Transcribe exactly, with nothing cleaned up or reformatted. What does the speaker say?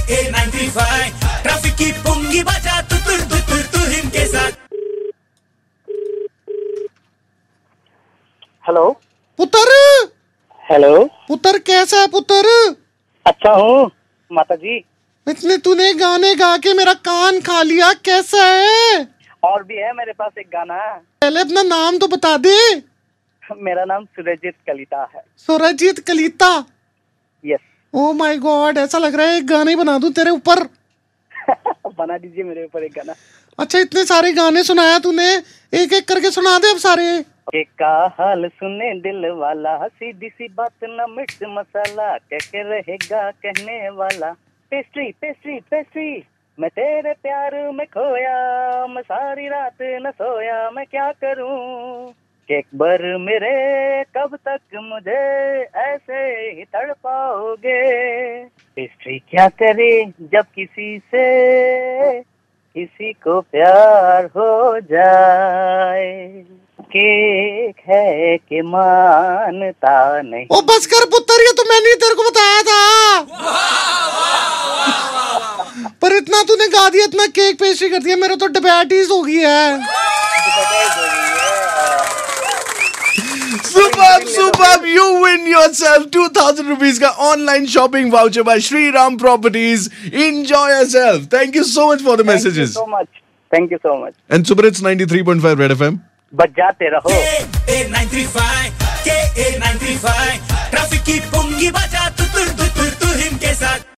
ए ninety five traffic की पुंगी बजा तू तू तू तू तू इनके साथ। हेलो पुत्र। हेलो पुत्र कैसा है पुत्र? अच्छा हूँ माता जी। इतने तूने गाने गा के मेरा कान खा लिया, कैसा है? और भी है मेरे पास एक गाना। पहले अपना नाम तो बता दे। मेरा नाम सुरजीत कलिता है। Surjit Kalita. Yes. Oh my God, ऐसा लग रहा है एक गाने बना दूं तेरे ऊपर। बना दीजिए मेरे ऊपर एक गाना। अच्छा इतने सारे गाने सुनाया तूने, एक एक करके सुना दे अब सारे। एक का हाल सुने दिल वाला, सीधी सी बात न मिर्च मसाला, कह के रहेगा कहने वाला। पेस्ट्री पेस्ट्री पेस्ट्री मैं तेरे प्यार में खोया, मैं सारी रात न सोया, मैं क्या करूं। एक बार मेरे कब तक मुझे ऐसे ही तड़पाओगे। पेस्ट्री क्या करे जब किसी से किसी को प्यार हो जाए। केक है कि मानता नहीं। ओ बस कर पुत्र, ये तो मैंने तेरे को बताया था। पर इतना तूने गा दिया, इतना केक पेस्ट्री कर दिया, मेरा तो डायबिटीज हो गई है। Superb, superb! You win yourself two thousand rupees का online shopping voucher by Shri Ram Properties. Enjoy yourself. Thank you so much for the messages. Thank you so much. Thank you so much. And Super Hits ninety-three point five Red F M. बजाते रहो। ए ninety five के ए ninety five traffic की पुंगी बजा तू तू तू तू इनके साथ।